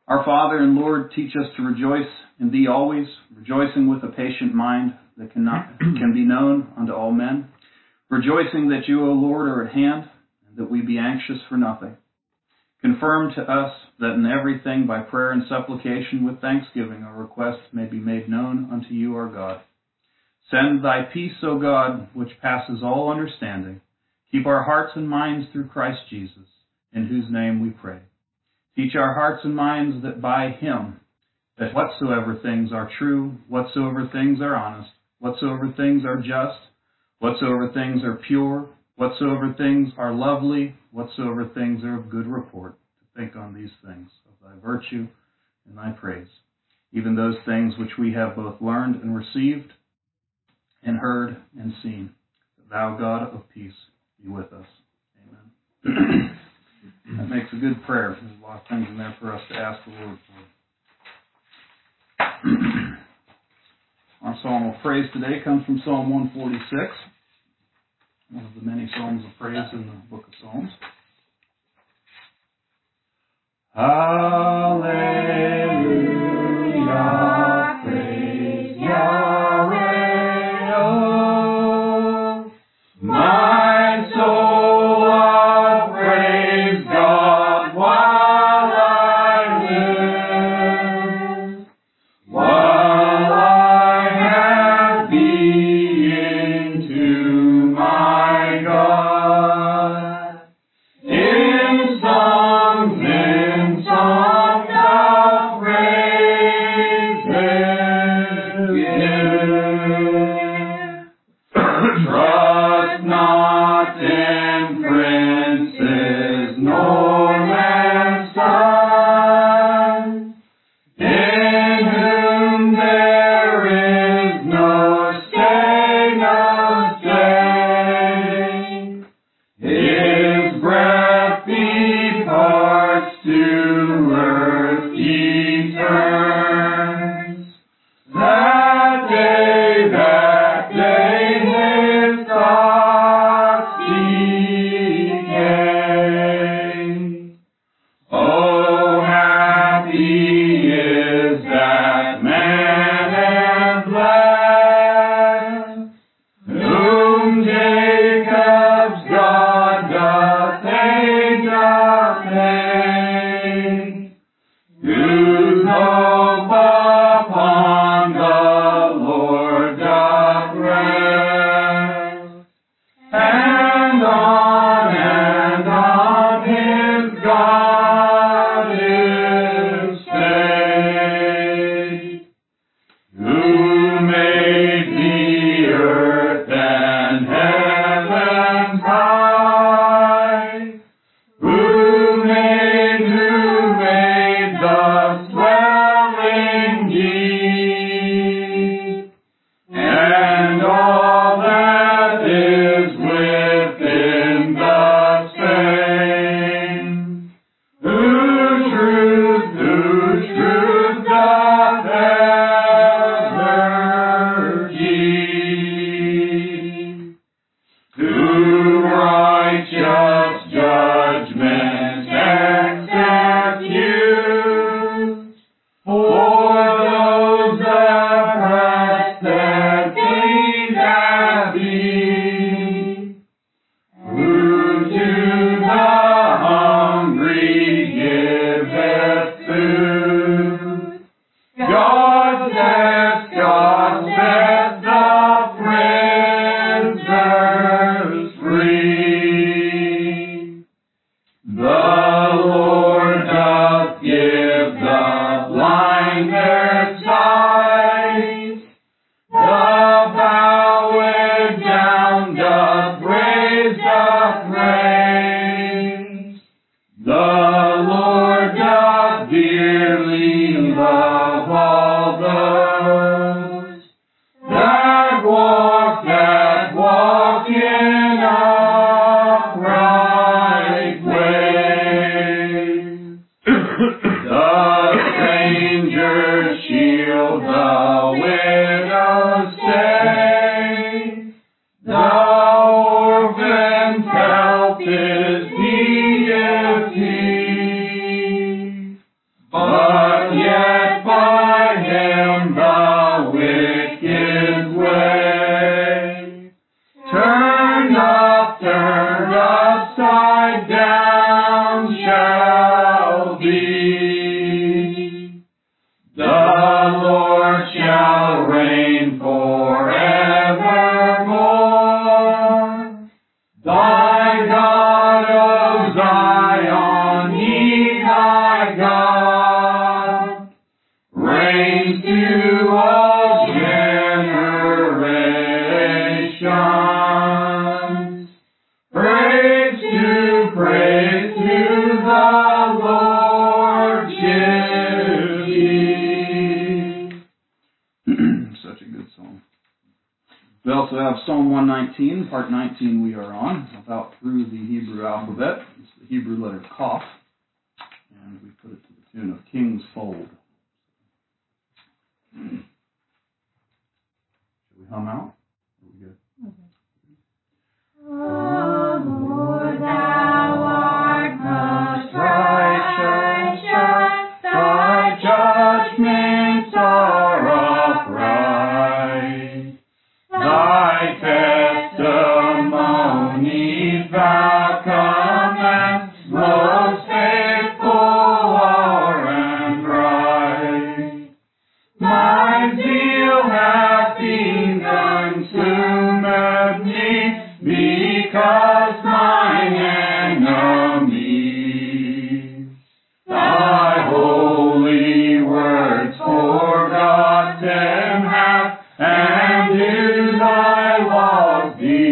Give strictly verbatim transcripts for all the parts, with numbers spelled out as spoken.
Our Father and Lord, teach us to rejoice in Thee always, rejoicing with a patient mind that cannot, can be known unto all men, rejoicing that You, O Lord, are at hand, and that we be anxious for nothing. Confirm to us that in everything by prayer and supplication with thanksgiving our requests may be made known unto You, our God. Send Thy peace, O God, which passes all understanding. Keep our hearts and minds through Christ Jesus, in whose name we pray. Teach our hearts and minds that by Him, that whatsoever things are true, whatsoever things are honest, whatsoever things are just, whatsoever things are pure, whatsoever things are lovely, whatsoever things are of good report, to think on these things of Thy virtue and Thy praise, even those things which we have both learned and received and heard and seen. That Thou, God of peace, be with us. Amen. That makes a good prayer. There's a lot of things in there for us to ask the Lord for. Our psalm of praise today comes from Psalm one forty-six, one of the many psalms of praise in the book of Psalms. Hallelujah, praise Yahweh, oh, my soul will praise God while I live, while I have being to my God. In songs, in songs of praises give. Trust not in princes nor men's sons, in whom there is no stay, no stay. His breath departs to earth he turns. That day, that day his thoughts decay. Oh, happy is that man and blessed, whom Jacob's God doth take, doth take, whose hope upon the Lord doth rest, and on and on his God is stayed. Who made the earth and heavens high? Who made, who made the swelling deep, and all that is within the same? Whose truth, whose truth doth ever keep? Who righteous judgment executes for those oppressed that gained at thee, who to the hungry giveth food. God sets, God sets the prisoners free. The Lord doth give the blind their sight. The bowed down doth raise, doth raise. The Lord doth dearly love all those that walk, that walk in upright ways. The stranger shield, the widow's stay, the orphan's help is needed he. But also have Psalm one nineteen, part nineteen we are on, about through the Hebrew alphabet. It's the Hebrew letter Kaf, and we put it to the tune of King's Fold. Shall we hum out? Are we good? Okay. Oh, Lord, thou art most righteous, thy judgments are upright, thy testimonies thou commandest, most faithful are and right. My zeal hath been consumed me, because mine enemies thy holy words forgotten have, and do thy laws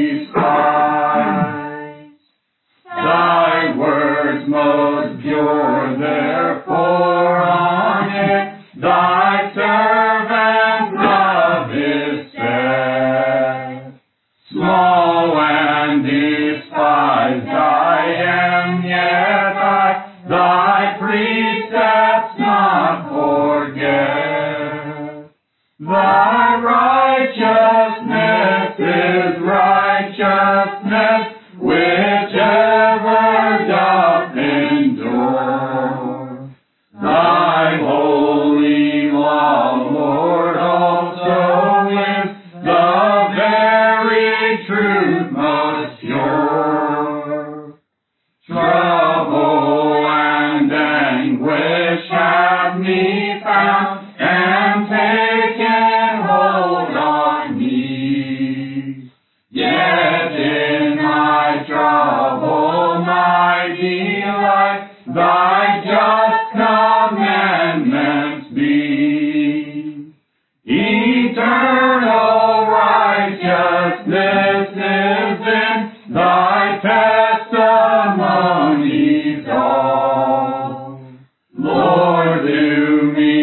despise. Thy words most pure, therefore on it thy servant love is set. Small and despised I am, yet I thy precepts not forget. Thy righteousness is righteousness, whichever doth endure. Thy holy law, Lord, also is the very truth most pure. Trouble and anguish have me found, and taken hold on me. Yet in my trouble my delight thy just commandments be. Eternal righteousness is in thy testimonies all. Lord, do me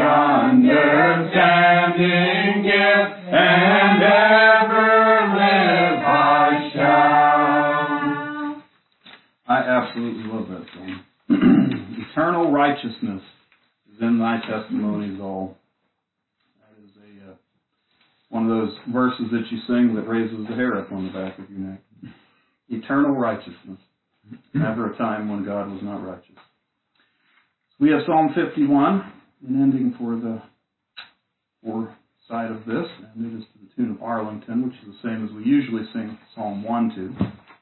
understanding give, and ever live I shall. I absolutely love that song. Eternal righteousness is in thy testimonies all. That is a uh, one of those verses that you sing that raises the hair up on the back of your neck. Eternal righteousness. Never a time when God was not righteous. We have Psalm fifty-one, an ending for the for side of this, and it is to the tune of Arlington, which is the same as we usually sing Psalm one to.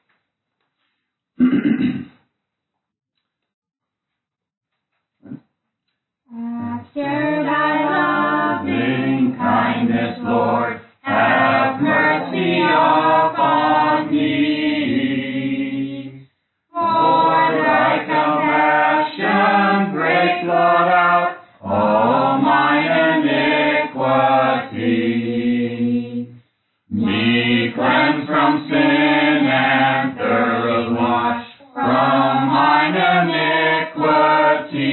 After thy loving kindness, Lord, have mercy upon me. For thy compassion break blot out all mine iniquity. Me cleanse from sin and thoroughly wash from mine iniquity.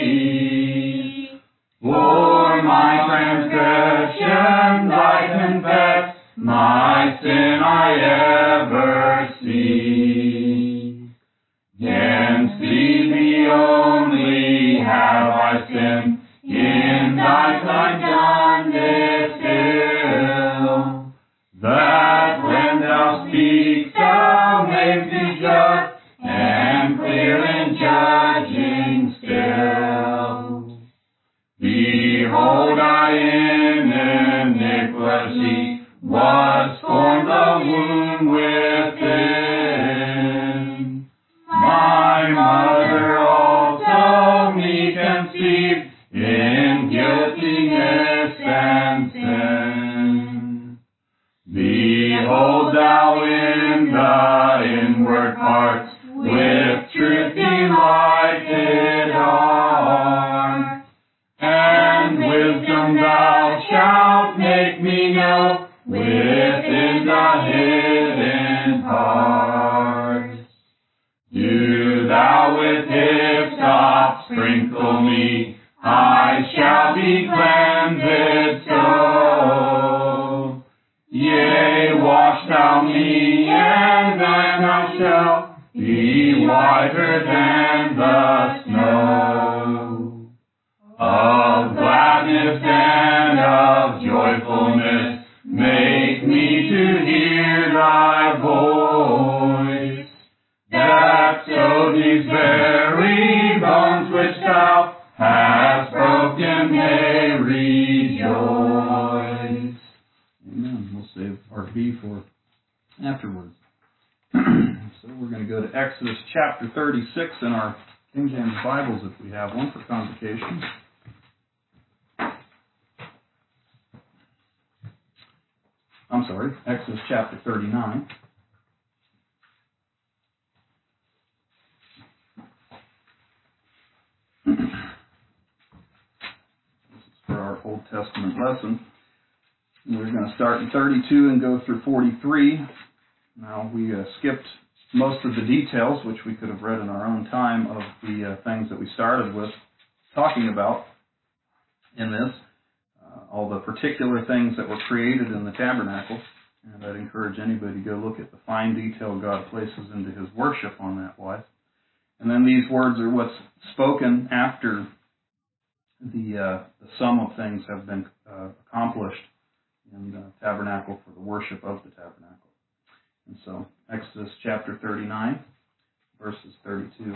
For my transgressions I confess, my sin I ever see. Against thee, thee only, have I sinned, in thy sight done this ill, that when thou speakst, thou mayst be just and clear in judging still. Behold, I in iniquity was formed the womb within. My mother also me conceived in guiltiness and sin. Behold, thou in the inward parts with truth delighted art, and wisdom thou shalt make me know within the hidden parts. Do thou with hyssop sprinkle me, I shall be cleansed so. Yea, about me, and then I shall be whiter than the snow. Of gladness and of joyfulness, make me to hear thy voice, that so these very bones which thou hast broken may rejoice. Amen. We'll save part B for afterwards. So we're going to go to Exodus chapter thirty-six in our King James Bibles, if we have one, for convocation. I'm sorry, Exodus chapter thirty-nine. This is for our Old Testament lesson. We're going to start in thirty-two and go through forty-three. Now, we uh, skipped most of the details, which we could have read in our own time, of the uh, things that we started with talking about in this. Uh, all the particular things that were created in the tabernacle. And I'd encourage anybody to go look at the fine detail God places into His worship on that wise. And then these words are what's spoken after the, uh, the sum of things have been uh, accomplished in the tabernacle for the worship of the tabernacle. And so, Exodus chapter thirty-nine, verses thirty-two.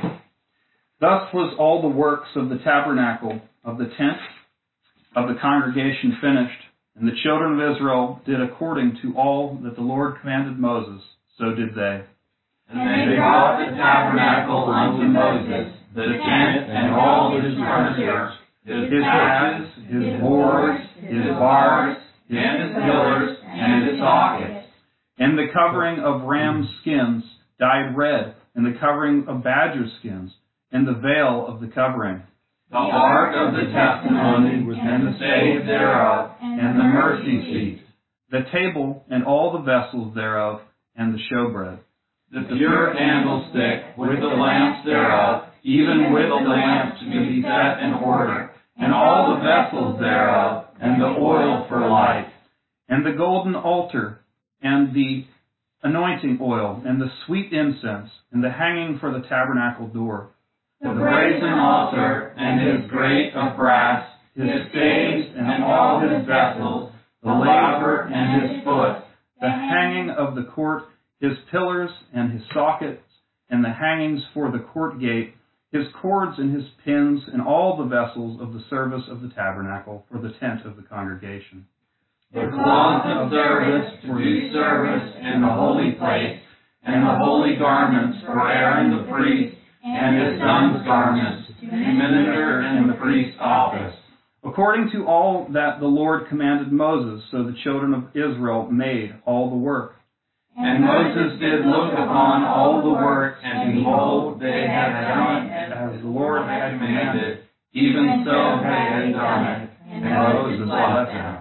Thus was all the works of the tabernacle, of the tent, of the congregation finished, and the children of Israel did according to all that the Lord commanded Moses, so did they. And they brought the tabernacle unto Moses, the tent and all his furniture, his hatches, his boards, his bars, and his pillars, and his sockets. And the covering of ram's skins dyed red, and the covering of badger skins, and the veil of the covering. The ark of the testimony, and the stave thereof, and the mercy seat. The table and all the vessels thereof, and the showbread. The pure candlestick with the lamps thereof, even with the lamps to be set in order, and all the vessels thereof, and the oil for light. And the golden altar, and the anointing oil, and the sweet incense, and the hanging for the tabernacle door. The brazen altar, and his grate of brass, his staves, and all his vessels, the laver and his foot, the hanging of the court, his pillars and his sockets, and the hangings for the court gate, his cords and his pins, and all the vessels of the service of the tabernacle for the tent of the congregation. The cloths of service to do service in the holy place, and the holy garments for Aaron the priest, and his son's garments to minister in the priest's office. According to all that the Lord commanded Moses, so the children of Israel made all the work. And Moses did look upon all the work, and behold, they had done it as the Lord had commanded, even so had they done it, and Moses blessed them.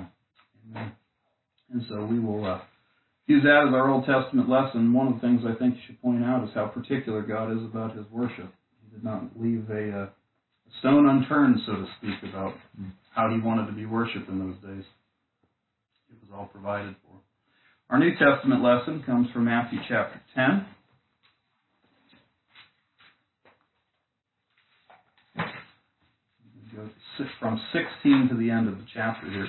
And so we will uh, use that as our Old Testament lesson. One of the things I think you should point out is how particular God is about His worship. He did not leave a, uh, a stone unturned, so to speak, about how He wanted to be worshipped in those days. It was all provided for. Our New Testament lesson comes from Matthew chapter ten. We'll go from sixteen to the end of the chapter here.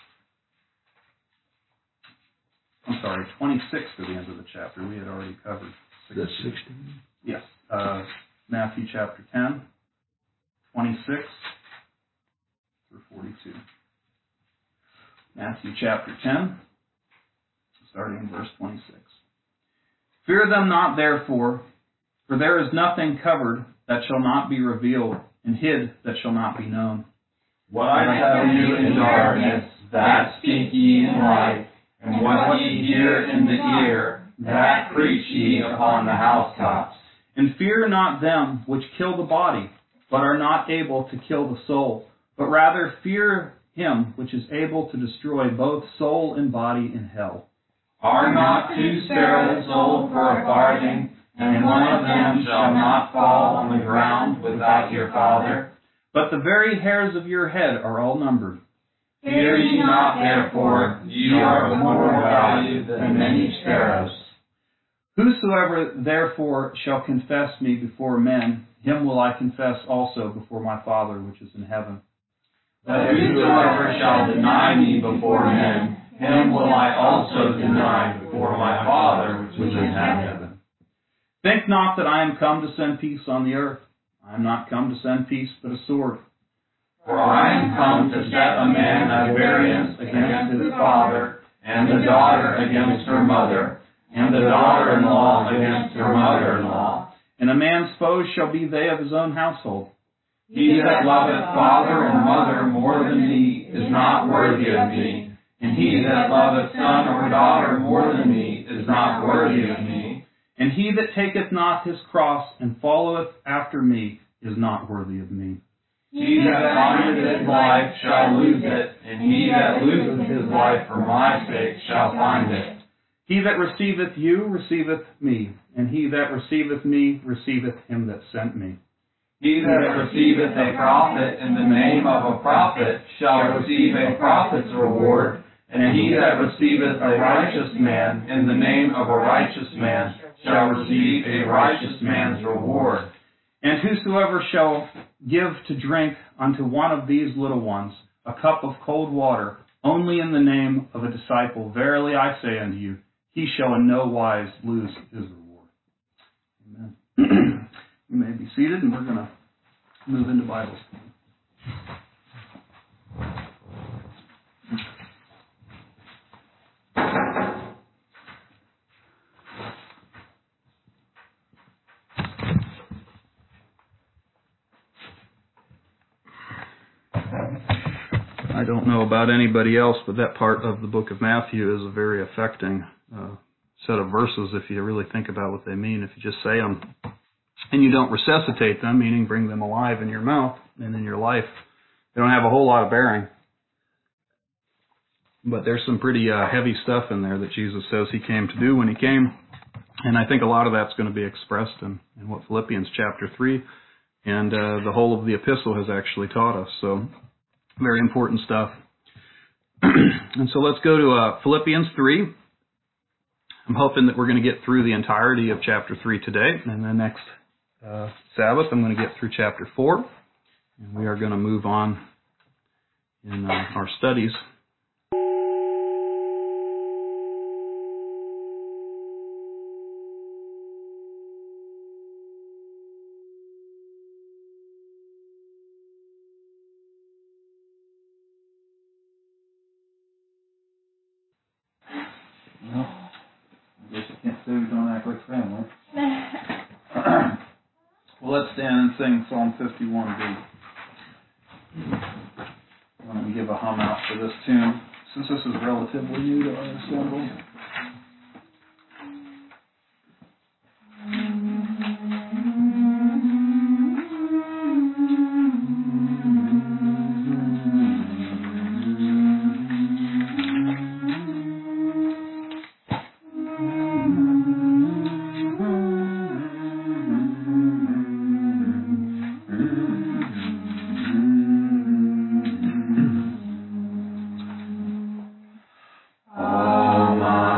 I'm sorry, twenty-six to the end of the chapter. We had already covered The sixteen? Yes. Uh, Matthew chapter ten, twenty-six through forty-two. Matthew chapter ten, starting in verse twenty-six. Fear them not, therefore, for there is nothing covered that shall not be revealed, and hid that shall not be known. What I tell you in darkness, that speak ye in light, and what ye hear in the ear, that preach ye upon the housetops. And fear not them which kill the body, but are not able to kill the soul, but rather fear Him which is able to destroy both soul and body in hell. Are not two sparrows sold for a farthing, and one of them shall not fall on the ground without your Father? But the very hairs of your head are all numbered. Fear ye not, therefore, ye are of more value than many sparrows. Whosoever therefore shall confess me before men, him will I confess also before my Father which is in heaven. But whosoever shall deny me before men, him will I also deny before my Father which is in heaven. Think not that I am come to send peace on the earth. I am not come to send peace, but a sword. For I am come to set a man at variance against his father, and the daughter against her mother, and the daughter-in-law against her mother-in-law. And a man's foes shall be they of his own household. He that loveth father or mother more than me is not worthy of me, and he that loveth son or daughter more than me is not worthy of me. And he that taketh not his cross and followeth after me is not worthy of me. He that findeth his life shall lose it, and he that loseth his life for my sake shall find it. He that receiveth you receiveth me, and he that receiveth me receiveth him that sent me. He that receiveth a prophet in the name of a prophet shall receive a prophet's reward, and he that receiveth a righteous man in the name of a righteous man shall receive a righteous man's reward. And whosoever shall give to drink unto one of these little ones a cup of cold water, only in the name of a disciple, verily I say unto you, he shall in no wise lose his reward. Amen. You may be seated, and we're going to move into Bible study. I don't know about anybody else, but that part of the book of Matthew is a very affecting uh, set of verses if you really think about what they mean. If you just say them and you don't resuscitate them, meaning bring them alive in your mouth and in your life, they don't have a whole lot of bearing. But there's some pretty uh, heavy stuff in there that Jesus says he came to do when he came. And I think a lot of that's going to be expressed in, in what Philippians chapter three and uh, the whole of the epistle has actually taught us. So very important stuff. And so let's go to uh, Philippians three. I'm hoping that we're going to get through the entirety of chapter three today. And then next uh, Sabbath, I'm going to get through chapter four. And we are going to move on in uh, our studies. Well, I guess you can't say we don't act like family. Well, let's stand and sing Psalm fifty-one B. Why don't we give a hum out for this tune, since this is relatively new to our assembly. Oh my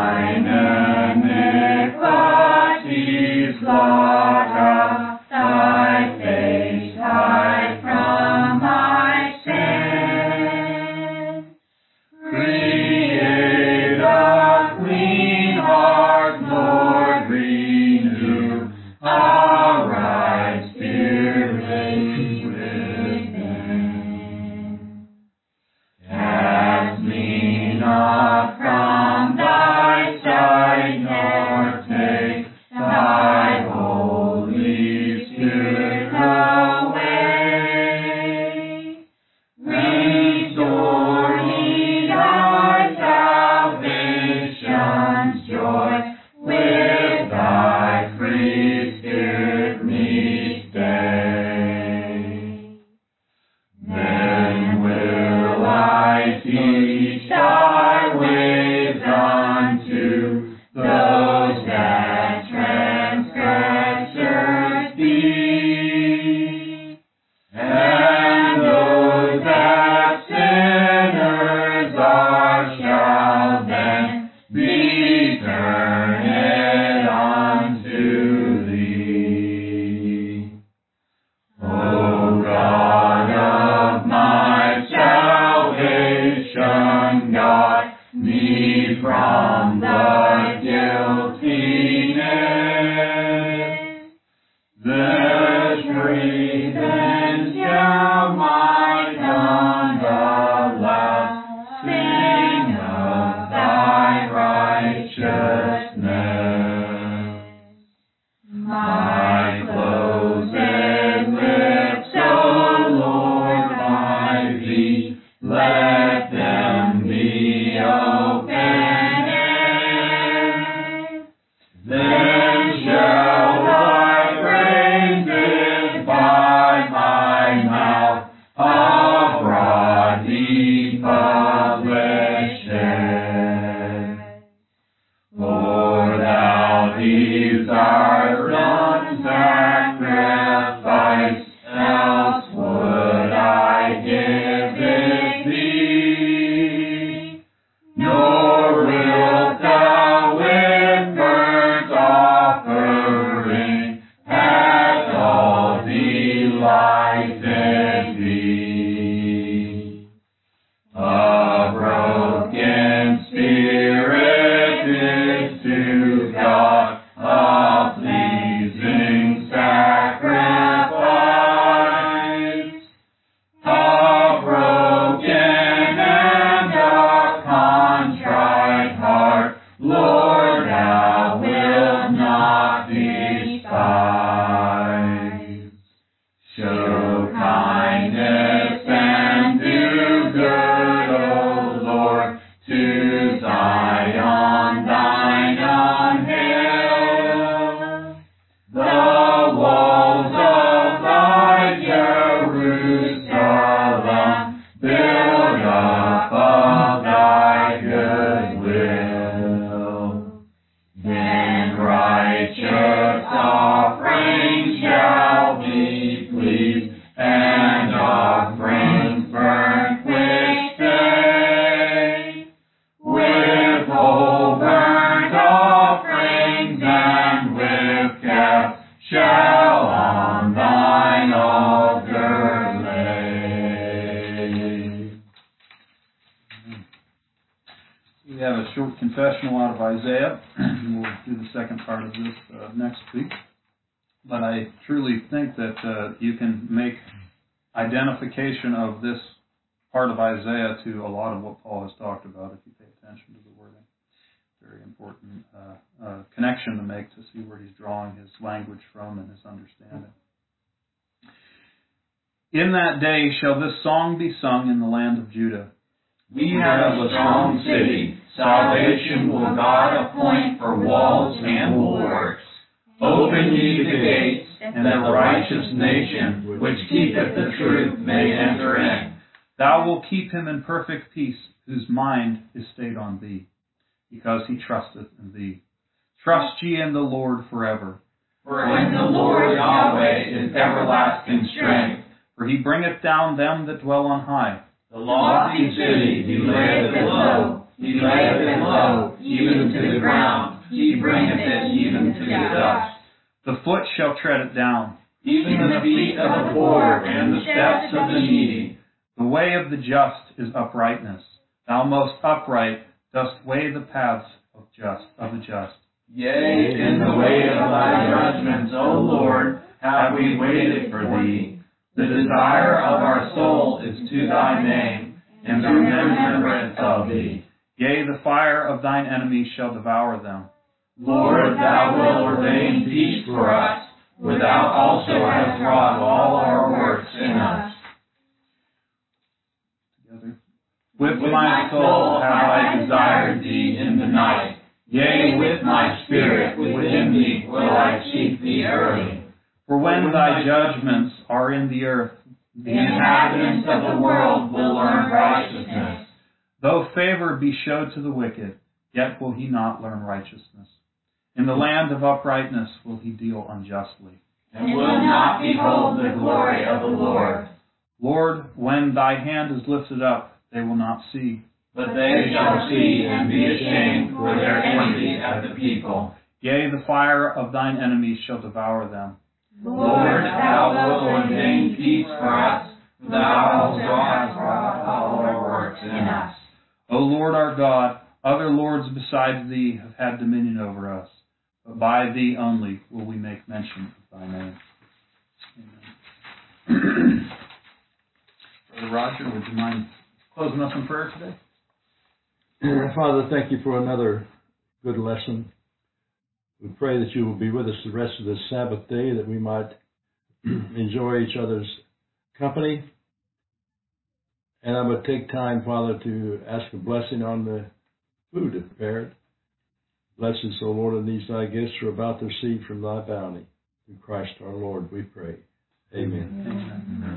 have a short confessional out of Isaiah. We'll do the second part of this uh, next week. But I truly think that uh, you can make identification of this part of Isaiah to a lot of what Paul has talked about if you pay attention to the wording. Very important uh, uh, connection to make to see where he's drawing his language from and his understanding. In that day shall this song be sung in the land of Judah. We have a strong city. Salvation will God appoint for walls and bulwarks. Open ye the gates, and that the righteous nation, which keepeth the truth, may enter in. Thou wilt keep him in perfect peace, whose mind is stayed on thee, because he trusteth in thee. Trust ye in the Lord forever. For in the Lord Yahweh is everlasting strength. For he bringeth down them that dwell on high. The lofty city he layeth it low. He layeth it low, even to the ground. He bringeth it even to the dust. The foot shall tread it down. Even the feet of the poor and the steps of the needy. The way of the just is uprightness. Thou most upright dost weigh the paths of just of the just. Yea, in the way of thy judgments, O Lord, have we waited for thee. The desire of our soul is to thy name, and to remembrance of thee. Yea, the fire of thine enemies shall devour them. Lord, thou wilt ordain peace for us, for thou also hast wrought all our works in us. Together. With my soul have I desired thee in the night. Yea, with my spirit within me will I seek thee early. For when thy judgments are in the earth, the inhabitants of the world will learn righteousness. Though favor be showed to the wicked, yet will he not learn righteousness. In the land of uprightness will he deal unjustly. And will not behold the glory of the Lord. Lord, when thy hand is lifted up, they will not see. But they shall see and be ashamed for their envy at the people. Yea, the fire of thine enemies shall devour them. Lord, thou wilt ordain peace for us, for thou also hast wrought all our works in us. O Lord our God, other lords besides thee have had dominion over us, but by thee only will we make mention of thy name. Amen. Brother Roger, would you mind closing us in prayer today? Father, thank you for another good lesson. We pray that you will be with us the rest of this Sabbath day, that we might enjoy each other's company. And I would take time, Father, to ask a blessing on the food prepared. Bless us, O Lord, and these thy gifts are about to receive from thy bounty. Through Christ our Lord, we pray. Amen. Amen.